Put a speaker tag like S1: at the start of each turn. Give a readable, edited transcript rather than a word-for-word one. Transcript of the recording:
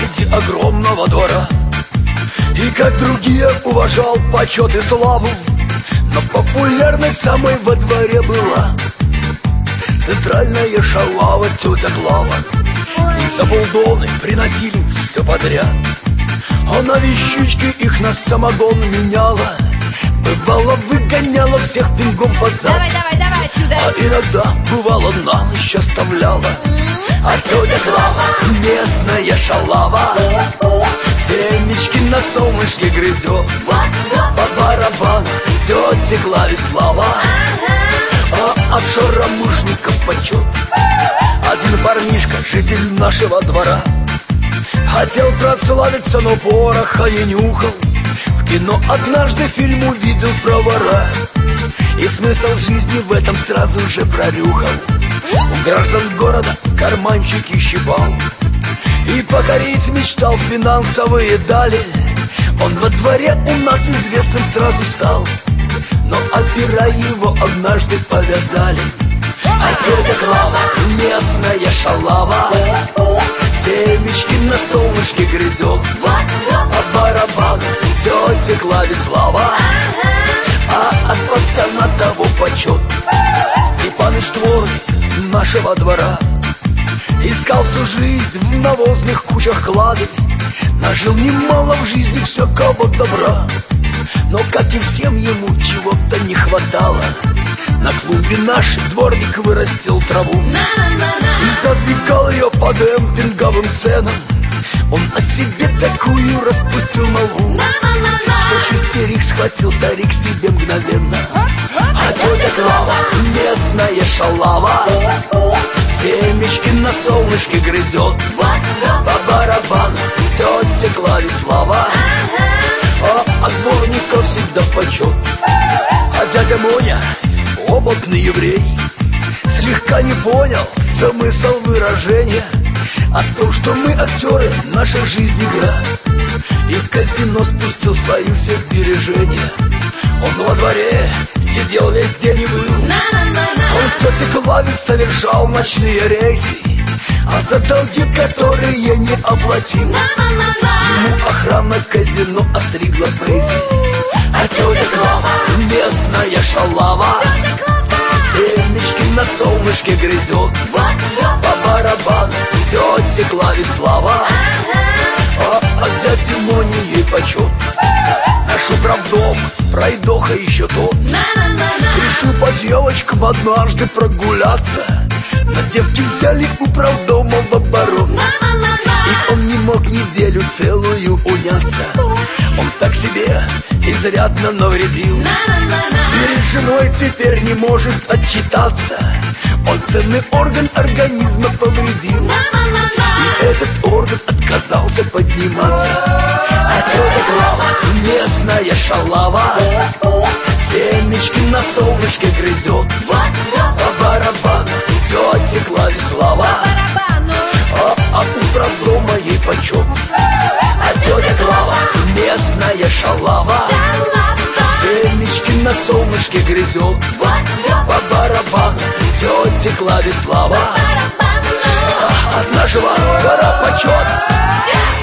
S1: среди огромного двора. И как другие уважал почет и славу, но популярность самой во дворе была центральная шалава тетя Клава. И за полдоны приносили все подряд. Она вещички их на самогон меняла, бывало выгоняла всех пингом под зад.
S2: Давай отсюда.
S1: А иногда, бывало, на ночь оставляла. А тетя Клава, местная шалава, семечки на солнышке грызет. По барабану тете Клаве слава, а от шаромужников почет. Один парнишка, житель нашего двора, хотел прославиться, но пороха не нюхал. В кино однажды фильм увидел про вора, и смысл жизни в этом сразу же прорюхал. У граждан города карманчики щипал и покорить мечтал финансовые дали. Он во дворе у нас известным сразу стал, но опера его однажды повязали. А тетя Клава, местная шалава, семечки на солнышке грызет. По барабану тете Клаве слава, а от пацана того почет. Степаныч дворник нашего двора искал всю жизнь в навозных кучах клады, нажил немало в жизни всякого добра, но, как и всем, ему чего-то не хватало. На клубе наш дворник вырастил траву и задвигал ее по демпинговым ценам. Он о себе такую распустил молву, что шестерик схватил старик себе мгновенно. А тетя Клава, местная шалава, семечки на солнышке грызет. По барабану тете Клаве слава, а от дворника всегда почет. А дядя Моня, опытный еврей, слегка не понял смысл выражения о том, что мы актеры, наша жизнь игра, и в казино спустил свои все сбережения. Он во дворе сидел весь день и был, он к тете Клаве совершал ночные рейсы, а за долги, которые не оплатил, ему охрана казино остригла пейсы. А тетя Клава, местная шалава, семечки на солнышке грызет. По барабану тете Клаве слава, а от дяди Мони ей почет. Наш управдом, пройдоха еще тот, решил по девочкам однажды прогуляться, но девки взяли управдома в оборот, и он не мог неделю целую уняться. Он так себе изрядно навредил, перед женой теперь не может отчитаться. Он ценный орган организма повредил, и этот орган отказался подниматься. А тетя Клава, местная шалава, семечки на солнышке грызет. По барабану тете Клаве слава, а от управдома ей почет. А тетя Клава, местная шалава, семечки на солнышке грызет. По барабану тете Клаве слава, от нашего двора почет.